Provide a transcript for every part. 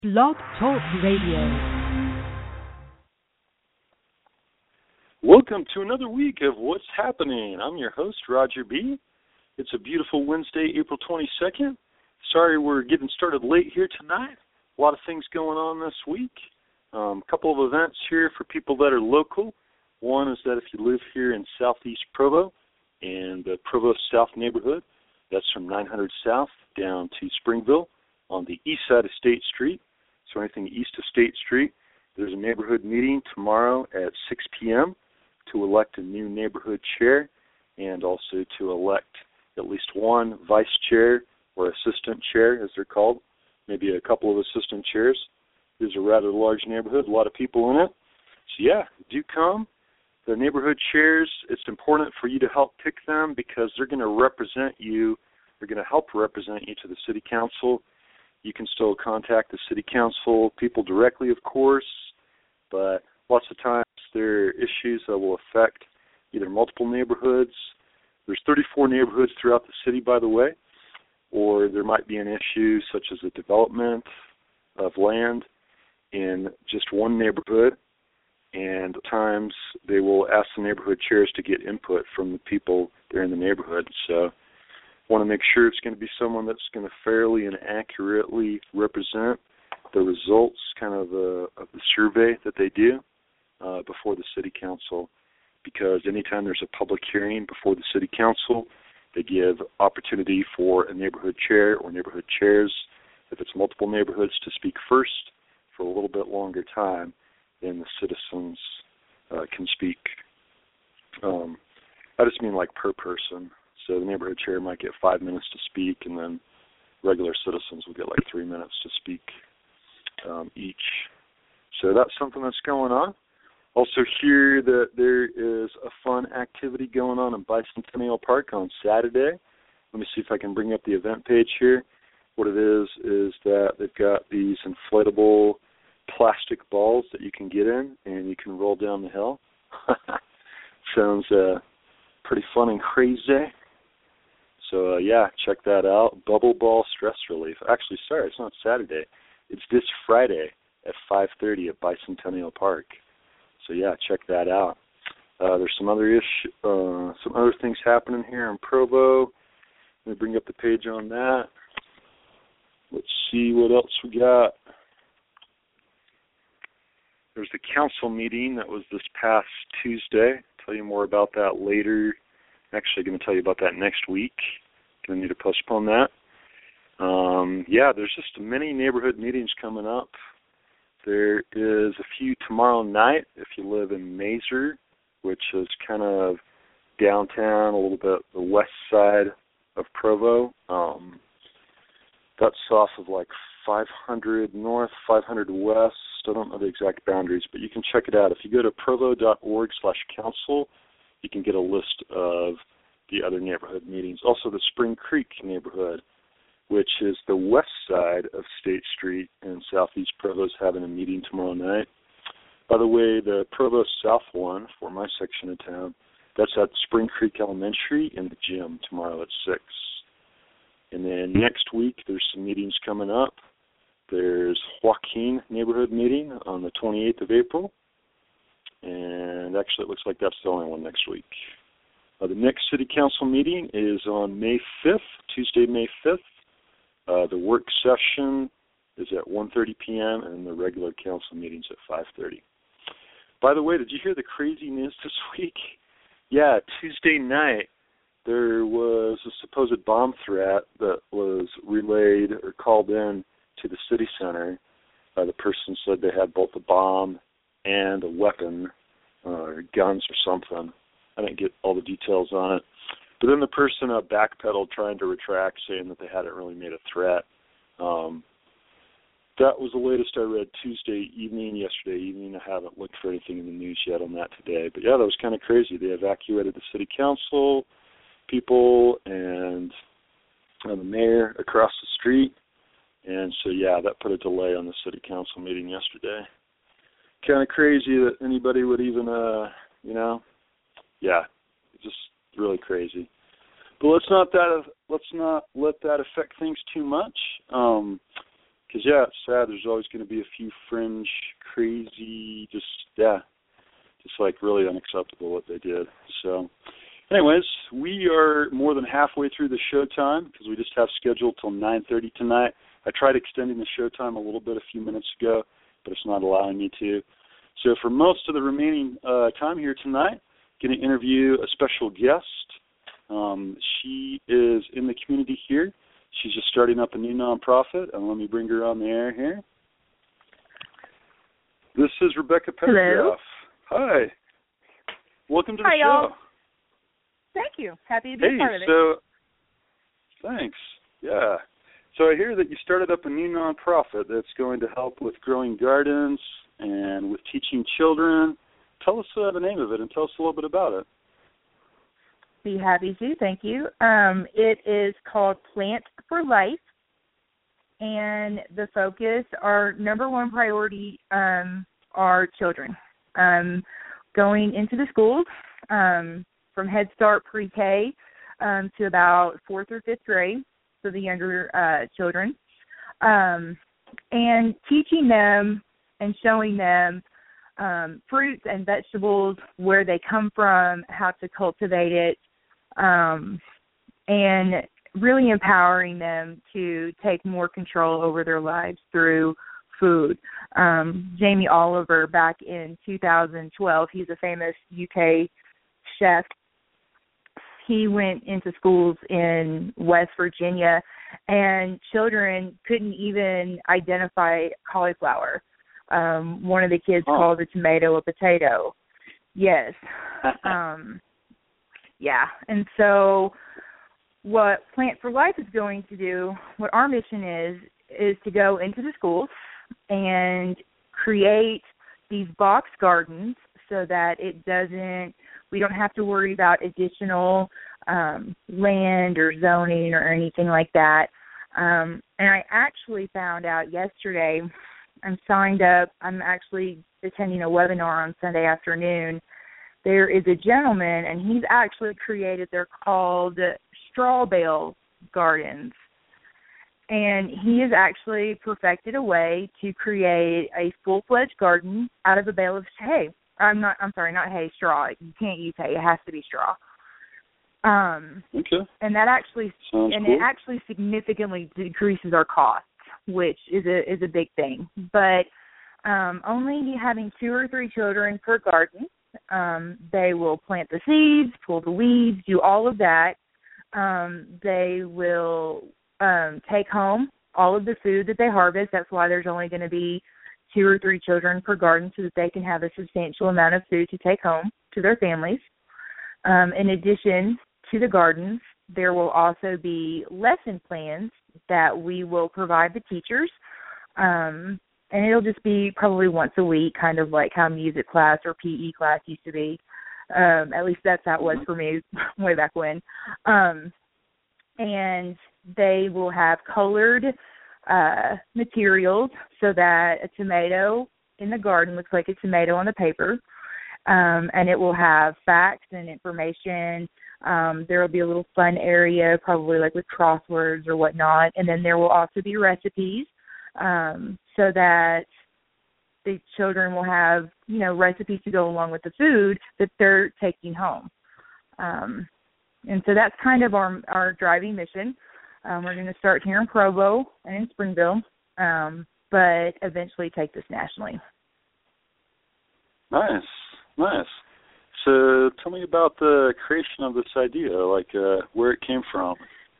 Blog Talk Radio. Welcome to another week of What's Happening. I'm your host, Roger B. It's a beautiful Wednesday, April 22nd. Sorry we're getting started late here tonight. A lot of things going on this week. A couple of events here for people that are local. One is that if you live here in southeast Provo, in the Provo South neighborhood, that's from 900 South down to Springville on the east side of State Street. So anything east of State Street, there's a neighborhood meeting tomorrow at 6 p.m. to elect a new neighborhood chair and also to elect at least one vice chair or assistant chair, as they're called, maybe a couple of assistant chairs. This is a rather large neighborhood, a lot of people in it. So yeah, do come. The neighborhood chairs, it's important for you to help pick them because they're going to represent you. They're going to help represent you to the city council. You can still contact the city council people directly, of course, but lots of times there are issues that will affect either multiple neighborhoods. There's 34 neighborhoods throughout the city, by the way, or there might be an issue such as a development of land in just one neighborhood, and at times they will ask the neighborhood chairs to get input from the people there in the neighborhood. So want to make sure it's going to be someone that's going to fairly and accurately represent the results kind of the survey that they do before the city council, because anytime there's a public hearing before the city council, they give opportunity for a neighborhood chair or neighborhood chairs, if it's multiple neighborhoods, to speak first for a little bit longer time than the citizens can speak. I just mean like per person. So the neighborhood chair might get 5 minutes to speak, and then regular citizens will get like 3 minutes to speak each. So that's something that's going on. Also hear that there is a fun activity going on in Bicentennial Park on Saturday. Let me see if I can bring up the event page here. What it is that they've got these inflatable plastic balls that you can get in, and you can roll down the hill. Sounds pretty fun and crazy. So, yeah, check that out. Bubble Ball Stress Relief. Actually, sorry, it's not Saturday. It's this Friday at 5:30 at Bicentennial Park. So, yeah, check that out. There's some other things happening here in Provo. Let me bring up the page on that. Let's see what else we got. There's the council meeting that was this past Tuesday. I'll tell you more about that later. Actually going to tell you about that next week. Going to need to postpone that. Yeah, there's just many neighborhood meetings coming up. There is a few tomorrow night if you live in Mazer, which is kind of downtown, a little bit the west side of Provo. That's off of like 500 north, 500 west. I don't know the exact boundaries, but you can check it out. If you go to provo.org/council, you can get a list of the other neighborhood meetings. Also, the Spring Creek neighborhood, which is the west side of State Street in southeast Provo, is having a meeting tomorrow night. By the way, the Provo South one, for my section of town, that's at Spring Creek Elementary in the gym tomorrow at 6. And then next week, there's some meetings coming up. There's Joaquin neighborhood meeting on the 28th of April. And actually, it looks like that's the only one next week. The next city council meeting is on May 5th, Tuesday, May 5th. The work session is at 1:30 p.m. and the regular council meeting's at 5:30. By the way, did you hear the crazy news this week? Yeah, Tuesday night, there was a supposed bomb threat that was relayed or called in to the city center. The person said they had both a bomb and a weapon, or guns or something. I didn't get all the details on it. But then the person backpedaled trying to retract, saying that they hadn't really made a threat. That was the latest I read yesterday evening. I haven't looked for anything in the news yet on that today. But yeah, that was kind of crazy. They evacuated the city council people and the mayor across the street. And so, yeah, that put a delay on the city council meeting yesterday. Kind of crazy that anybody would even, just really crazy. But let's not let that affect things too much. yeah, it's sad. There's always going to be a few fringe, crazy, just like really unacceptable what they did. So, anyways, we are more than halfway through the show time because we just have scheduled till 9:30 tonight. I tried extending the show time a little bit a few minutes ago, but it's not allowing me to. So for most of the remaining time here tonight, I'm going to interview a special guest. She is in the community here. She's just starting up a new nonprofit, and let me bring her on the air here. This is Rebecca Pendergraff. Hi. Welcome to the show. Y'all. Thank you. Happy to be part of it. Thanks. Yeah. So I hear that you started up a new nonprofit that's going to help with growing gardens and with teaching children. Tell us the name of it and tell us a little bit about it. Be happy to. Thank you. It is called Plant for Life, and the focus, our number one priority, are children. Going into the schools from Head Start pre-K to about 4th or 5th grade, so the younger children, and teaching them and showing them fruits and vegetables, where they come from, how to cultivate it, and really empowering them to take more control over their lives through food. Jamie Oliver, back in 2012, he's a famous UK chef. He went into schools in West Virginia, and children couldn't even identify cauliflower. One of the kids called a tomato a potato. Yes. Yeah. And so what Plant for Life is going to do, what our mission is to go into the schools and create these box gardens so that we don't have to worry about additional land or zoning or anything like that. And I actually found out yesterday, I'm signed up, I'm actually attending a webinar on Sunday afternoon. There is a gentleman, and he's actually created, they're called straw bale gardens. And he has actually perfected a way to create a full-fledged garden out of a bale of hay. Straw. You can't use hay. It has to be straw. Okay. And that actually, Sounds and cool. it actually significantly decreases our costs, which is a big thing. But only having 2 or 3 children per garden, they will plant the seeds, pull the weeds, do all of that. They will take home all of the food that they harvest. That's why there's only going to be 2 or 3 children per garden, so that they can have a substantial amount of food to take home to their families. In addition to the gardens, there will also be lesson plans that we will provide the teachers, and it'll just be probably once a week, kind of like how music class or PE class used to be. At least that's how it was for me way back when. And they will have colored materials so that a tomato in the garden looks like a tomato on the paper. And it will have facts and information. There will be a little fun area, probably like with crosswords or whatnot. And then there will also be recipes so that the children will have, recipes to go along with the food that they're taking home. And so that's kind of our driving mission. We're going to start here in Provo and in Springville, but eventually take this nationally. Nice. So tell me about the creation of this idea, like where it came from.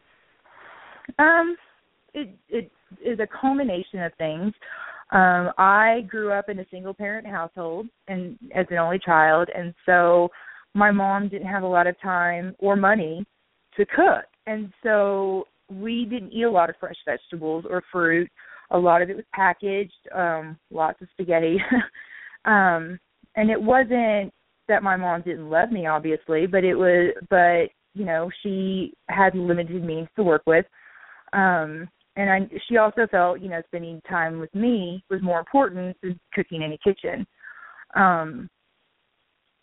It is a culmination of things. I grew up in a single-parent household and as an only child, and so my mom didn't have a lot of time or money to cook. And so we didn't eat a lot of fresh vegetables or fruit. A lot of it was packaged, lots of spaghetti. And it wasn't that my mom didn't love me, obviously, but she had limited means to work with. And she also felt, spending time with me was more important than cooking in a kitchen.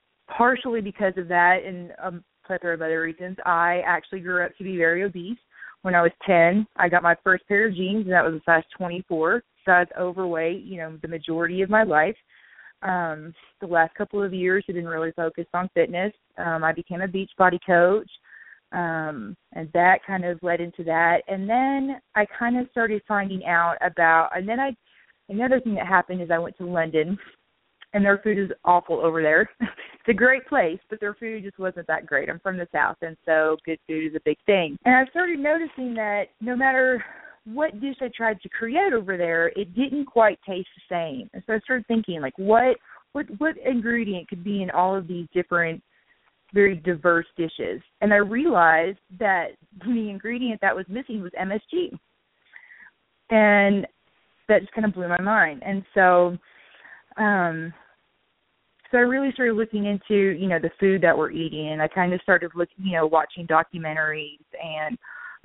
Partially because of that and a plethora of other reasons, I actually grew up to be very obese, when I was 10. I got my first pair of jeans, and that was a size 24. So I was overweight, the majority of my life. The last couple of years, I didn't really focus on fitness. I became a Beachbody coach, and that kind of led into that. And then I kind of started finding out about, and then another thing that happened is I went to London, and their food is awful over there. It's a great place, but their food just wasn't that great. I'm from the South, and so good food is a big thing. And I started noticing that no matter what dish I tried to create over there, it didn't quite taste the same. And so I started thinking, like, what ingredient could be in all of these different, very diverse dishes? And I realized that the ingredient that was missing was MSG. And that just kind of blew my mind. And so I really started looking into, the food that we're eating, and I kind of started watching documentaries, and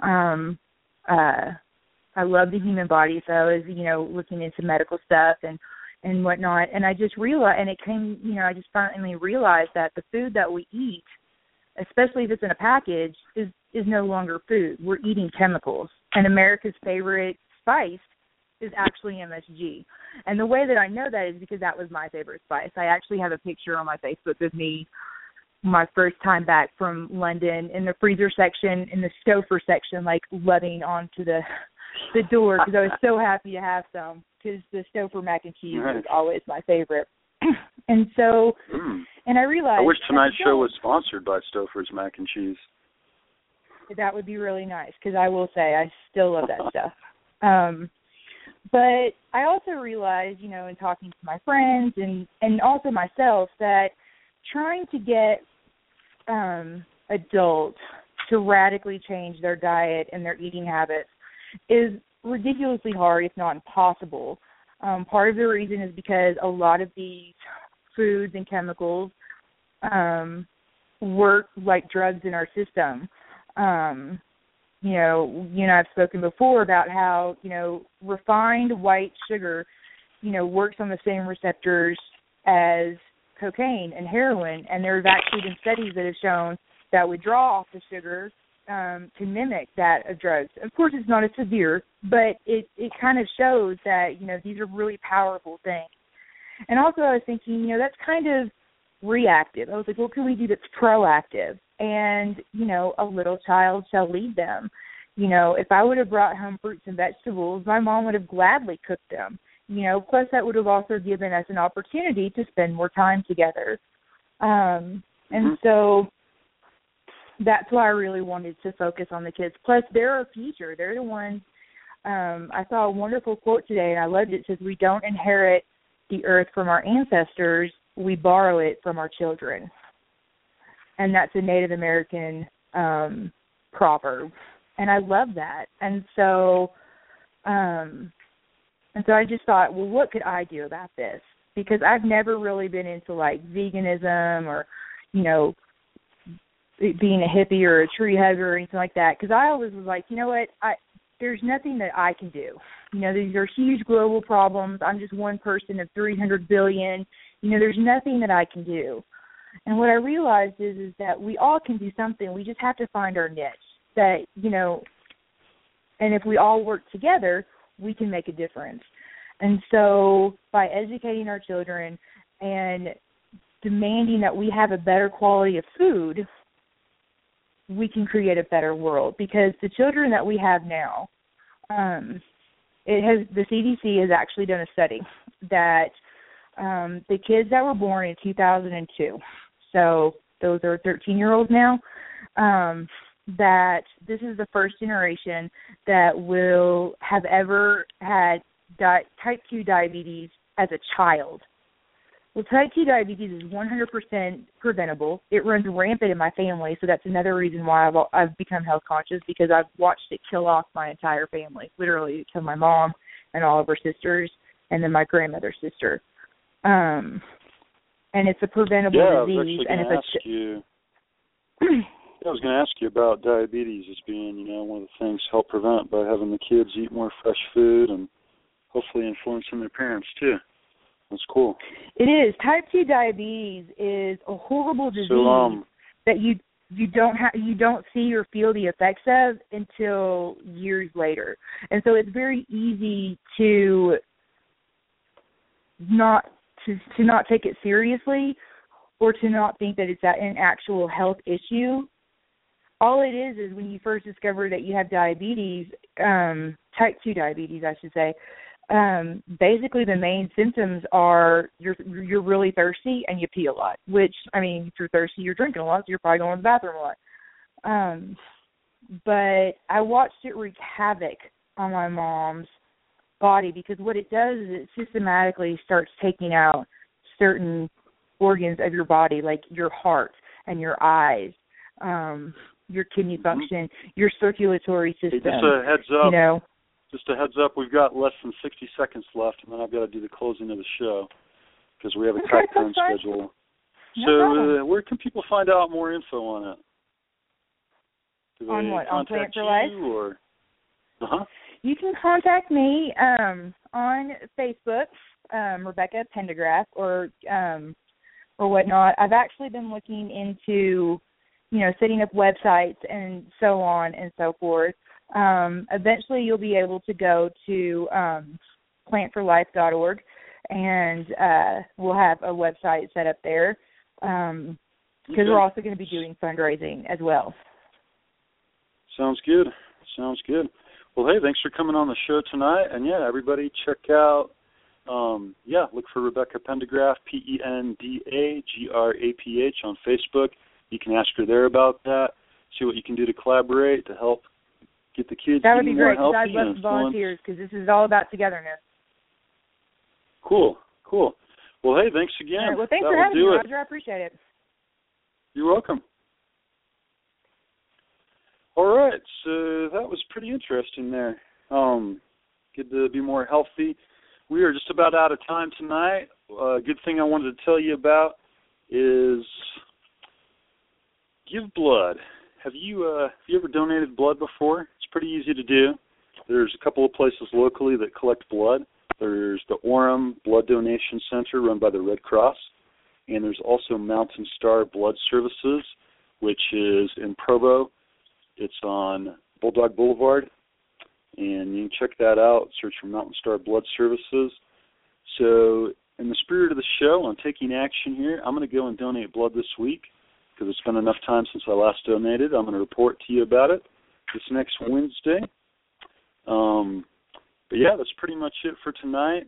I love the human body, so I was, looking into medical stuff and whatnot, and I just realized, and it came, I just finally realized that the food that we eat, especially if it's in a package, is no longer food. We're eating chemicals, and America's favorite spice is actually MSG. And the way that I know that is because that was my favorite spice. I actually have a picture on my Facebook of me my first time back from London in the freezer section, in the Stouffer section, like lugging onto the door because I was so happy to have some, because the Stouffer mac and cheese was always my favorite. And so, and I realized... I wish tonight's show was sponsored by Stouffer's mac and cheese. That would be really nice, because I will say I still love that stuff. But I also realized, in talking to my friends and also myself, that trying to get adults to radically change their diet and their eating habits is ridiculously hard, if not impossible. Part of the reason is because a lot of these foods and chemicals work like drugs in our system. I've spoken before about how, refined white sugar, works on the same receptors as cocaine and heroin. And there have actually been studies that have shown that withdrawal off the sugar can mimic that of drugs. Of course, it's not as severe, but it kind of shows that, these are really powerful things. And also I was thinking, that's kind of reactive. I was like, what can we do that's proactive? And, a little child shall lead them. If I would have brought home fruits and vegetables, my mom would have gladly cooked them. Plus that would have also given us an opportunity to spend more time together. And so that's why I really wanted to focus on the kids. Plus, they're our future. They're the ones. I saw a wonderful quote today, and I loved it. It says, we don't inherit the earth from our ancestors, we borrow it from our children. And that's a Native American proverb. And I love that. And so I just thought, well, what could I do about this? Because I've never really been into, like, veganism or, being a hippie or a tree hugger or anything like that. Because I always was like, there's nothing that I can do. These are huge global problems. I'm just one person of 300 billion. There's nothing that I can do. And what I realized is that we all can do something. We just have to find our niche. That, and if we all work together, we can make a difference. And so by educating our children and demanding that we have a better quality of food, we can create a better world. Because the children that we have now, the CDC has actually done a study that the kids that were born in 2002, so those are 13-year-olds now, that this is the first generation that will have ever had type 2 diabetes as a child. Well, type 2 diabetes is 100% preventable. It runs rampant in my family, so that's another reason why I've become health conscious, because I've watched it kill off my entire family, literally kill my mom and all of her sisters, and then my grandmother's sister. And it's a preventable disease. I was going to ask you about diabetes as being, one of the things to help prevent by having the kids eat more fresh food and hopefully influencing their parents too. That's cool. It is. Type 2 diabetes is a horrible disease you don't see or feel the effects of until years later. And so it's very easy to not take it seriously, or to not think that it's an actual health issue. All it is when you first discover that you have diabetes, type 2 diabetes, I should say, basically the main symptoms are you're really thirsty and you pee a lot, which, I mean, if you're thirsty, you're drinking a lot, so you're probably going to the bathroom a lot. But I watched it wreak havoc on my mom's body, because what it does is it systematically starts taking out certain organs of your body, like your heart and your eyes, your kidney function, your circulatory system. Hey, just a heads up. You know, just a heads up, we've got less than 60 seconds left, and then I've got to do the closing of the show because we have a tight time schedule. So where can people find out more info on it? Do they on what? On Plant for Life? Or? You can contact me on Facebook, Rebecca Pendergraph, or whatnot. I've actually been looking into, setting up websites and so on and so forth. Eventually you'll be able to go to plantforlife.org, and we'll have a website set up there, because we're also going to be doing fundraising as well. Sounds good. Well, hey, thanks for coming on the show tonight. And, yeah, everybody check out, look for Rebecca Pendergraph, Pendagraph, on Facebook. You can ask her there about that, see what you can do to collaborate to help get the kids that would be great, more because healthy. I'd love volunteers, because this is all about togetherness. Cool. Well, hey, thanks again. All right, well, thanks for having me, Roger. I appreciate it. You're welcome. All right, so that was pretty interesting there. Good to be more healthy. We are just about out of time tonight. A good thing I wanted to tell you about is give blood. Have you ever donated blood before? It's pretty easy to do. There's a couple of places locally that collect blood. There's the Orem Blood Donation Center run by the Red Cross, and there's also Mountain Star Blood Services, which is in Provo. It's on Bulldog Boulevard, and you can check that out. Search for Mountain Star Blood Services. So in the spirit of the show, I'm taking action here. I'm going to go and donate blood this week, because it's been enough time since I last donated. I'm going to report to you about it this next Wednesday. But yeah, that's pretty much it for tonight.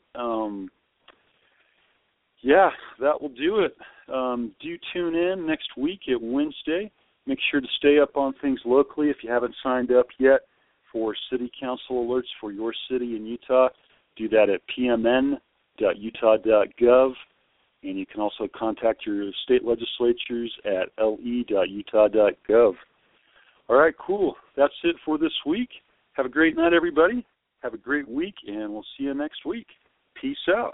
That will do it. Do tune in next week at Wednesday. Make sure to stay up on things locally. If you haven't signed up yet for city council alerts for your city in Utah, do that at pmn.utah.gov. And you can also contact your state legislatures at le.utah.gov. All right, cool. That's it for this week. Have a great night, everybody. Have a great week, and we'll see you next week. Peace out.